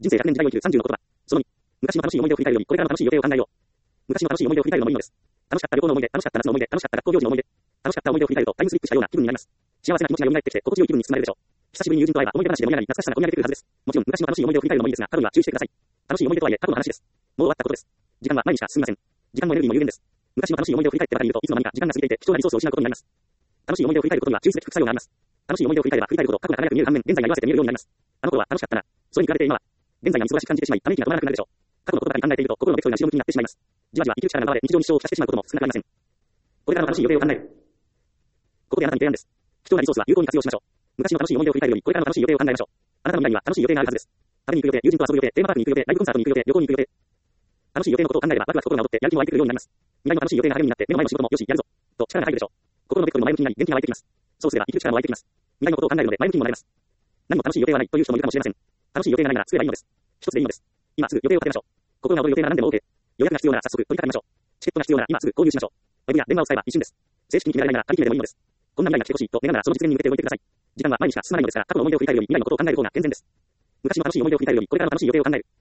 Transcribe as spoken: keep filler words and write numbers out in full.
人生ひゃくねん時代を生きるさんじゅうの言葉。そのに。昔の楽しい思い出を振り返るより、これからの楽しい予定を考えよう。昔の楽しい思い出を振り返るのもいいのです。楽しかった旅行の思い出、楽しかった夏の思い出、楽しかった学校行事の思い出。楽しかった思い出を振り返るとタイムスリップしたような気分になります。幸せな気持ちが蘇ってきて心地よい気分に包まれるでしょう。久しぶりに友人と会えば思い出話で盛り上がり、懐かしさが込み上げてくるはずです。もちろん昔の楽しい思い出を振り返るのもいいですが、過去には注意してください。楽しい思い出とはいえ過去の話です。もう終わったことです。時間は毎日しか進みません。時間もエネルギーも有限です。昔の楽しい思い出を振り返ってばかりいるといつの間にか時間が過ぎていて貴重なリソースを失うことになります。楽しい思い出を振り返ることには注意すべき副作用があります。楽しい思い出を振り返れば振り返るほど過去が輝く見える反面、現在が色あせて見えるようになります。あの頃は楽しかったな。それに比べて今は現在がみすぼらしく感じてしまい、ため息が止まらなくなるでしょう。過去のことばかり考えていると心のベクトルが後ろ向きになってしまいます。じわじわ生きる力が奪われ日常に支障をきたしてしまうことも少なくありません。これからの楽しい予定を考える。ここであなたに提案です。貴重なリソースは有効に活用しましょう。昔の楽しい思い出を振り返るよりこれからの楽しい予定を考えましょう。あなたの未来には楽しい予定があるはずです。食べに行く予定、友人と遊ぶ予定、テーマパークに行く予定、ライブコンサートに行く予定、旅行に行く予定。楽しい予定のことを考えればワクワク心が躍ってやる気も湧いてくるようになります。未来の楽しい予定が励みになって目の前の仕事もよしやるぞと力が入るでしょう。心のベクトルも前向きになり元気が湧いてきます。そうすれば生きる力も湧いてきます。未来のことを考えるので前向きにもなれます。何も楽しい予定はないという人もいるかもしれません。楽しい予定がないなら作ればいいのです。一つでいいのです。今すぐ予定を立てましょう。心が躍る予定なら何でも OK。予約が必要なら早速取り掛かりましょう。チケットが必要なら今すぐ購入しましょう。ウェブや電話を使えば一瞬です。正式に決められないなら張り切れでもいいのです。こんな未来が来てほしいと願うならその実現に向けて動いてください。時間は毎日しか進まないのですから過去の思い出を振り返るより未来のことを考える方が健全です。昔の楽しい思い出を振り返るよりこれからの楽しい予定を考える。